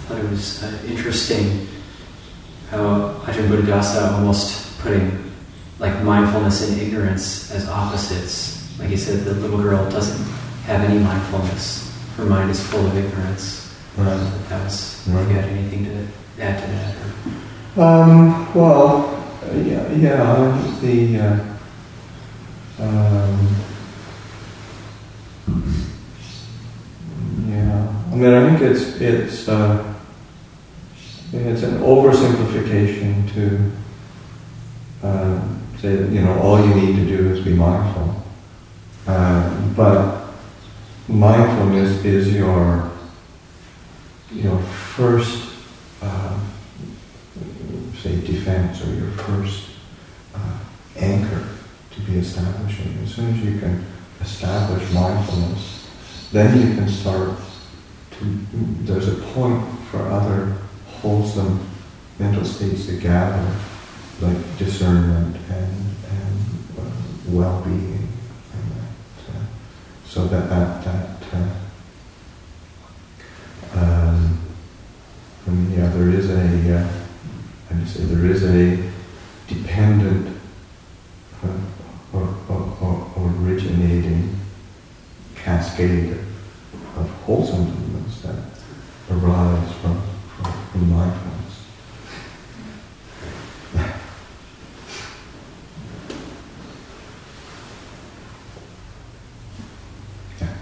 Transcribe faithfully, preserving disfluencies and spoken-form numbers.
thought it was uh, interesting how Ajahn Buddhadasa almost putting like mindfulness and ignorance as opposites. Like he said, the little girl doesn't have any mindfulness. Her mind is full of ignorance. Right. That was, Right. if you had anything to add to that? Or? Um, well, uh, yeah, yeah, the, uh, um, yeah, I mean, I think it's, it's, uh, it's an oversimplification to uh, say that, you know, all you need to do is be mindful. Uh, but mindfulness is your, your first, uh, say, defense, or your first uh, anchor to be establishing. As soon as you can establish mindfulness, then you can start to, there's a point for other wholesome mental states to gather, like discernment and, and uh, well-being. And that, uh, so that, that, that uh, um, and yeah, there is a, uh, I just say there is a dependent